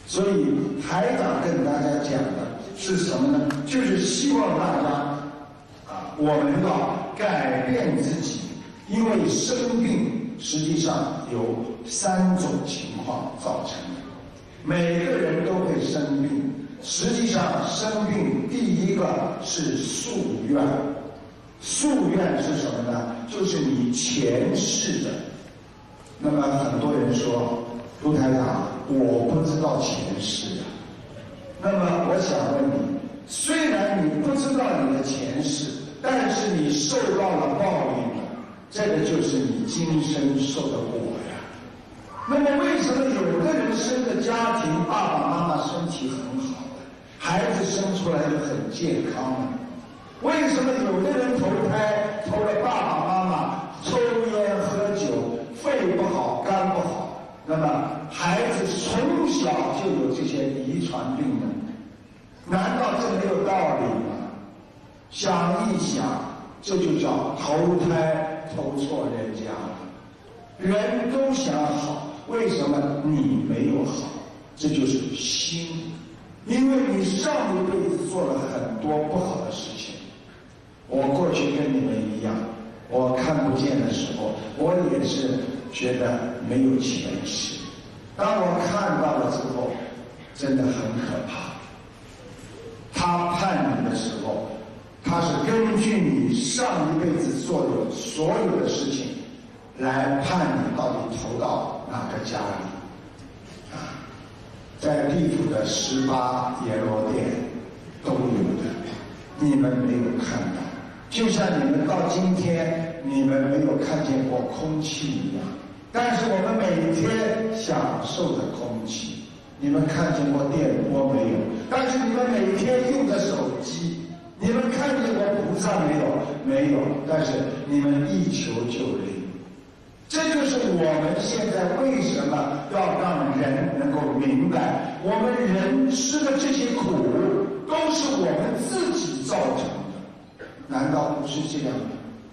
所以台长跟大家讲的是什么呢？就是希望大家我们要改变自己，因为生病实际上有3种情况造成的，每个人都会生病。实际上生病第一个是夙愿，夙愿是什么呢？就是你前世的。那么很多人说，卢台长，我不知道前世啊。那么我想问你，虽然你不知道你的前世，但是你受到了报应了，这个就是你今生受的果呀。那么为什么有的人生的家庭爸爸妈妈身体很好的，孩子生出来就很健康呢？为什么有的人投胎投了爸爸妈妈抽烟喝酒，肺不好肝不好，那么孩子从小就有这些遗传病呢？难道这没有道理吗？想一想，这就叫投胎投错人家了。人都想好，为什么你没有好？这就是心，因为你上一辈子做了很多不好的事情。我过去跟你们一样，我看不见的时候，我也是觉得没有前世。当我看到了之后，真的很可怕。他判你的时候，他是根据你上一辈子做的所有的事情来判你到底投到哪个家里在地府的18阎罗殿都有的，你们没有看到。就像你们到今天你们没有看见过空气一样，但是我们每天享受着空气。你们看见过电波没有？但是你们每天用的手机，你们看见过菩萨没有？没有。但是你们一求就灵。这就是我们现在为什么要让人能够明白，我们人吃的这些苦都是我们自己造成的，难道不是这样吗？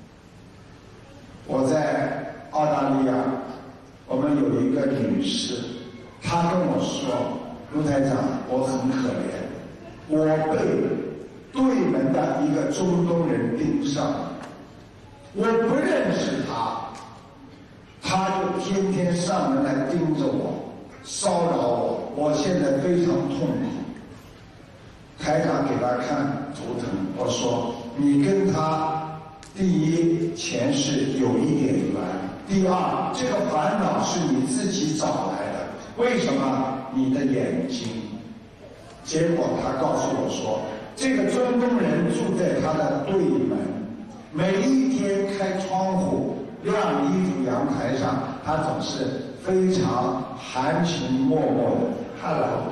我在澳大利亚，我们有一个女士，她跟我说，卢台长，我很可怜，我被对门的一个中东人盯上了，我不认识他，他就天天上门来盯着我，骚扰我，我现在非常痛苦。台长给他看图腾，我说你跟他第一前世有一点缘，第二这个烦恼是你自己找来的，为什么？你的眼睛。结果他告诉我说，这个中东人住在他的对门，每一天开窗户晾衣服，阳台上他总是非常含情脉脉的 Hello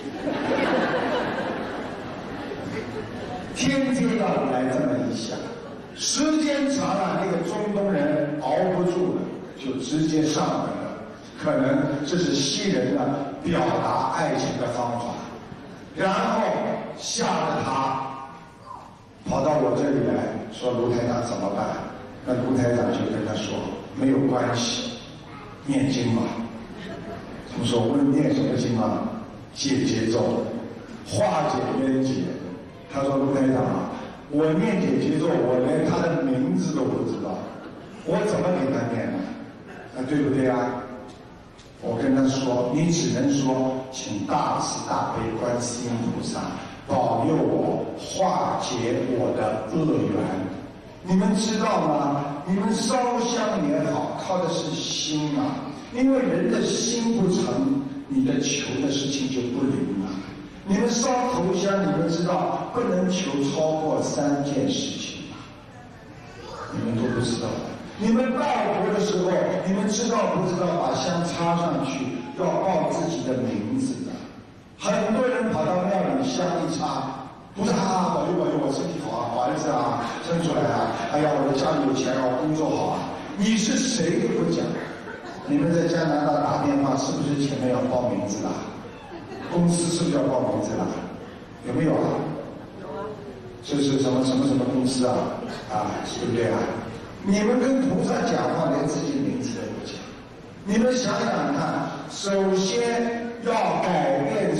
天天要来这么一下，时间长了，那个中东人熬不住了，就直接上门了。可能这是西人的表达爱情的方法，然后吓得他跑到我这里来说，卢台长怎么办？那卢台长就跟他说，没有关系，念经嘛。他们说问念什么经啊？解节奏，化解冤结。他说卢台长啊，我念解节奏，我连他的名字都不知道，我怎么给他念呢？对不对啊？我跟他说，你只能说请大慈大悲观世音菩萨保佑我化解我的恶缘。你们知道吗？你们烧香也好，靠的是心啊，因为人的心不诚，你的求的事情就不灵了。你们烧头香，你们知道不能求超过3件事情吗？你们都不知道的。你们拜佛的时候，你们知道不知道把香插上去要报自己的名字的？很多人跑到庙里香一插，菩萨保佑保佑我身体好啊，好儿子啊生出来啊，哎呀我的家里有钱啊，我工作好啊。你是谁都不讲。你们在加拿大打电话是不是前面要报名字啦？公司是不是要报名字啦？有没有啊？有啊。这是什么什么什么公司啊？对不对啊？你们跟菩萨讲话连自己名字都不讲，你们想想看，首先要改变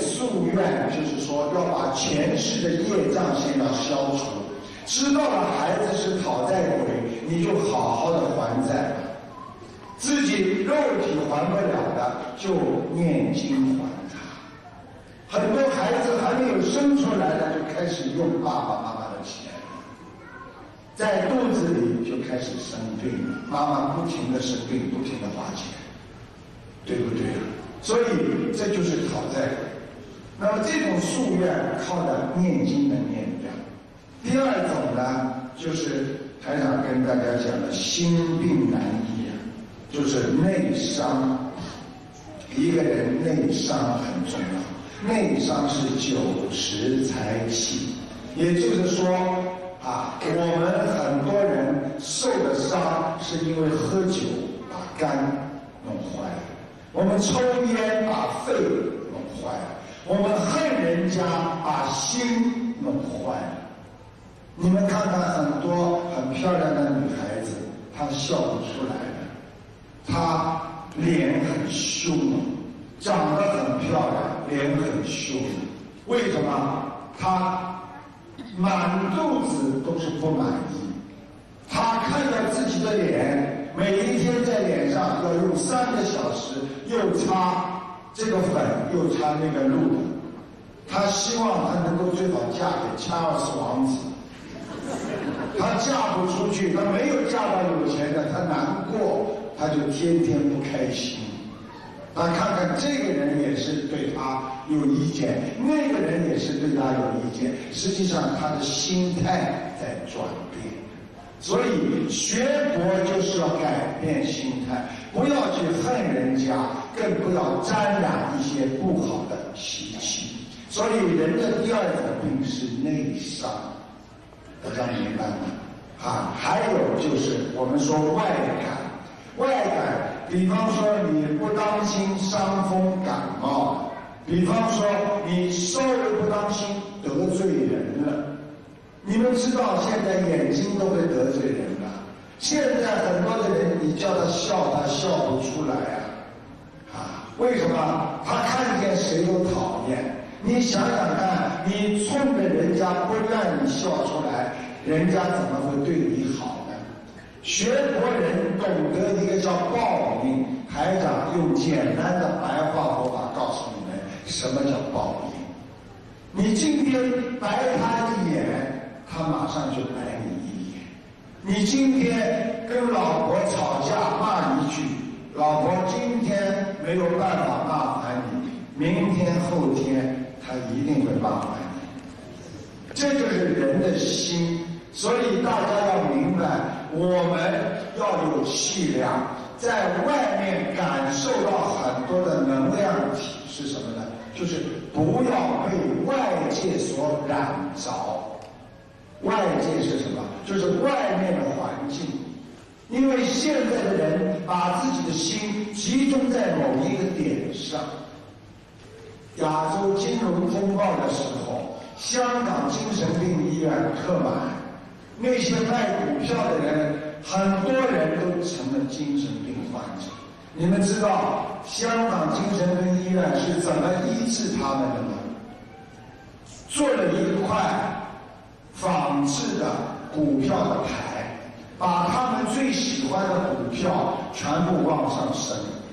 愿就是说要把前世的业障先要消除，知道了孩子是讨债鬼，你就好好的还债吧。自己肉体还不了的，就念经还他。很多孩子还没有生出来呢，就开始用爸爸妈妈的钱，在肚子里就开始生病，妈妈不停的生病，不停的花钱，对不对啊？所以这就是讨债鬼。那么这种夙愿靠着念经的念量。第二种呢，就是台长跟大家讲的心病难医啊，就是内伤。一个人内伤很重要，内伤是酒食财气，也就是说啊，我们很多人受的伤是因为喝酒把肝弄坏了，我们抽烟把肺弄坏了，我们恨人家把心弄坏了。你们看看很多很漂亮的女孩子，她笑不出来的，她脸很凶，长得很漂亮，脸很凶。为什么？她满肚子都是不满意。她看到自己的脸，每一天在脸上要用3个小时，又擦这个粉，又擦那个露的。她希望她能够最好嫁给查尔斯王子。她嫁不出去，她没有嫁到有钱的，她难过，她就天天不开心。她看看这个人也是对她有意见，那个人也是对她有意见，实际上她的心态在转变。所以学佛就是要改变心态，不要去恨人家，更不要沾染一些不好的习气。所以人的第二种病是内伤，大家明白吗？啊，还有就是我们说外感，外感，比方说你不当心伤风感冒了，比方说你稍微不当心得罪人了。你们知道现在眼睛都会得罪人了，现在很多的人你叫他笑，他笑不出来啊！为什么？他看见谁都讨厌。你想想看，你冲着人家不让你笑出来，人家怎么会对你好呢？学佛人懂得一个叫报应，台长用简单的白话佛法告诉你们什么叫报应。你今天白他一眼，他马上就白你一眼。你今天跟老婆吵架骂一句，老婆今天没有办法骂完你，明天后天他一定会骂完你。这就是人的心。所以大家要明白，我们要有气量，在外面感受到很多的能量体是什么呢？就是不要被外界所染着。外界是什么？就是外面的环境。因为现在的人把自己的心集中在某一个点上。亚洲金融风暴的时候，香港精神病医院客满，那些卖股票的人，很多人都成了精神病患者。你们知道香港精神病医院是怎么医治他们的吗？做了一块仿制的股票的牌，把他们最喜欢的股票全部往上升，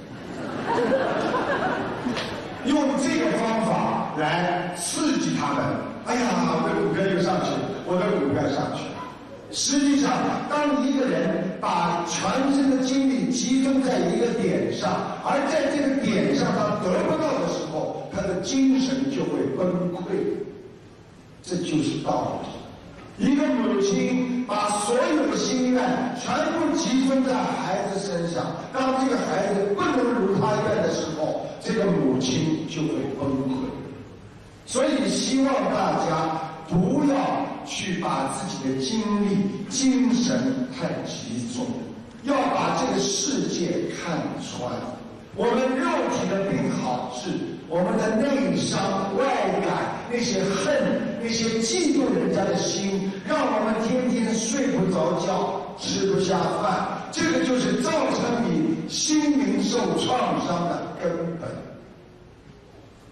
用这个方法来刺激他们。哎呀，我的股票又上去了，我的股票上去了。实际上，当一个人把全身的精力集中在一个点上，而在这个点上他得不到的时候，他的精神就会崩溃。这就是道理。一个母亲把所有的心愿全部集中在孩子身上，当这个孩子不能如他愿的时候，这个母亲就会崩溃。所以希望大家不要去把自己的精力、精神太集中，要把这个世界看穿。我们肉体的病好治，我们的内伤、外感、那些恨、那些嫉妒人家的心，让我们天天睡不着觉、吃不下饭，这个就是造成你心灵受创伤的根本。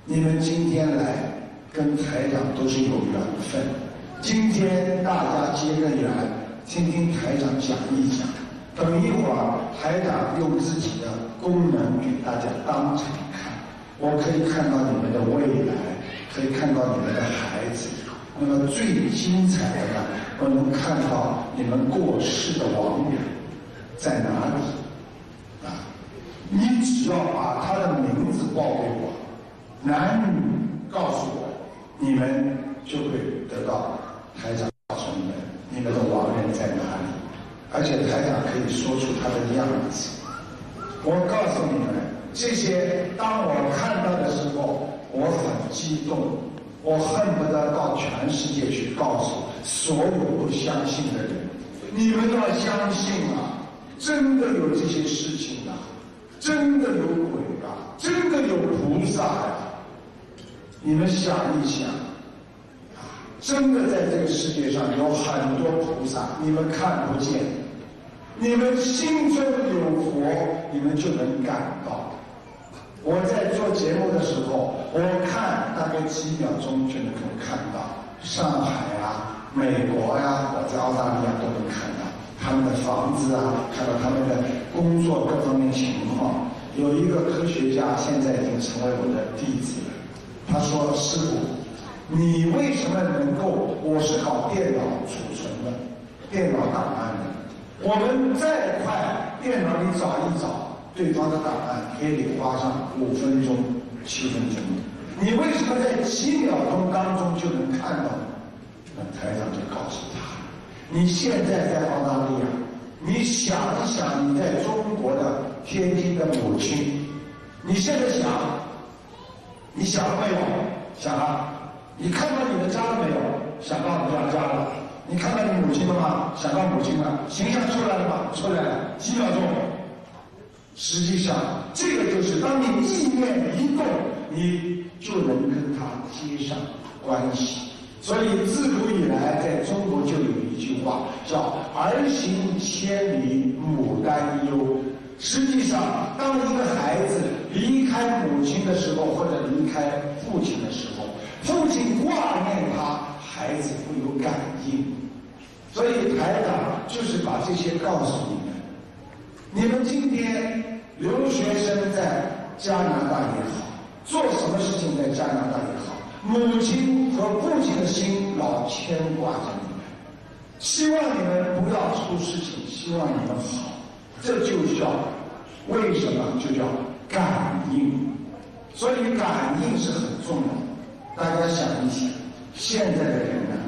你们今天来跟台长都是有缘分，今天大家结个缘，听听台长讲一讲。等一会儿台长用自己的功能给大家当场看，我可以看到你们的未来，可以看到你们的孩子。那么最精彩的呢，我能看到你们过世的亡人在哪里啊？你只要把他的名字报给我，男女告诉我，你们就会得到台长告诉你们的亡人在哪里，而且台长可以说出他的样子。我告诉你们，这些当我看到的时候，我很激动，我恨不得到全世界去告诉所有不相信的人，你们要相信啊，真的有这些事情啊，真的有鬼啊，真的有菩萨呀。你们想一想，真的在这个世界上有很多菩萨，你们看不见，你们心中有佛，你们就能感到。我在做节目的时候，我看大概几秒钟就能够看到上海啊、美国呀，我在澳大利亚都能看到他们的房子啊，看到他们的工作各方面情况。有一个科学家现在已经成为我的弟子了，他说：“师父，你为什么能够？我是搞电脑储存的，电脑档案的。我们再快，电脑里找一找对方的档案，可以花上5分钟、7分钟。你为什么在几秒钟当中就能看到呢？”那台长就告诉他：“你现在在澳大利亚，你想一想你在中国的天津的母亲，你现在想，你想了没有？想了。你看到你的家了没有？想到你家了。你看到你母亲了吗？想到母亲了。形象出来了吗？出来了。几秒钟。实际上，这个就是当你意念一动，你就能跟他接上关系。所以自古以来，在中国就有一句话叫“儿行千里母担忧”。实际上，当一个孩子离开母亲的时候，或者离开父亲的时候，父亲挂念他，孩子会有感应。所以台长就是把这些告诉你们。你们今天留学生在加拿大也好，做什么事情在加拿大也好，母亲和父亲的心老牵挂着你们，希望你们不要出事情，希望你们好。这就叫为什么就叫感应。所以感应是很重要的。大家想一想，现在的人呢，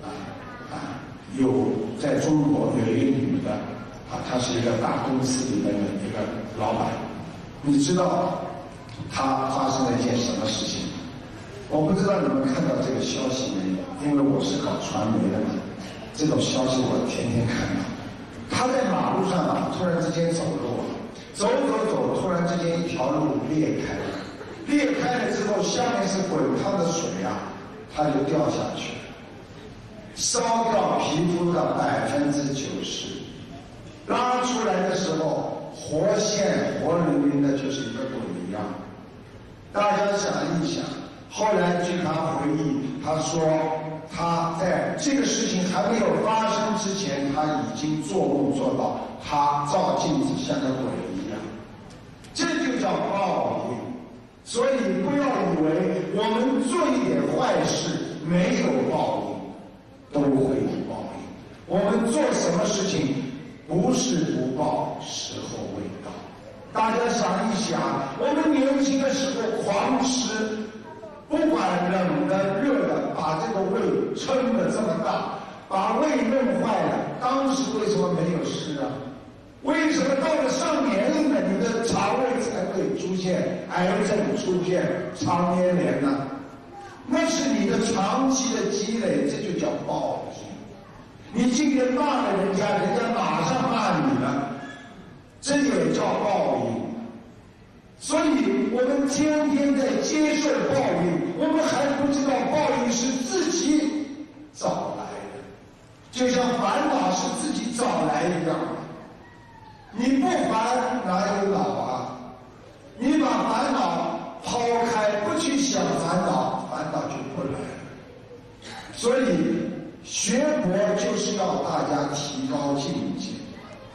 有在中国有一个女的她是一个大公司里面的一个老板。你知道她发生了一件什么事情？我不知道你们看到这个消息没有，因为我是搞传媒的嘛，这种消息我天天看到。他在马路上突然之间走路，走，突然之间一条路裂开了，裂开了之后，下面是滚烫的水他就掉下去了，烧掉皮肤的90%，拉出来的时候活现活灵灵的，就是一个鬼一样。大家想一想，后来据他回忆，他说他在这个事情还没有发生之前，他已经做梦做到他照镜子像个鬼一样，这就叫报应。所以不要以为我们做一点坏事没有报应，都会有报应。我们做什么事情不是不报，时候未到。大家想一想，我们年轻的时候狂吃，不管冷的热的，把这个胃撑得这么大，把胃弄坏了，当时为什么没有事啊？为什么到了上年龄了，你的肠胃才会出现癌症，出现肠粘连呢？那是你的长期的积累，这就叫报应。你今天骂了人家，人家马上骂你了，这也叫报应。所以我们天天在接受报应，我们还不知道报应是自己找来的，就像烦恼是自己找来一样。你不烦哪有恼啊？你把烦恼抛开，不去想所以学佛就是要大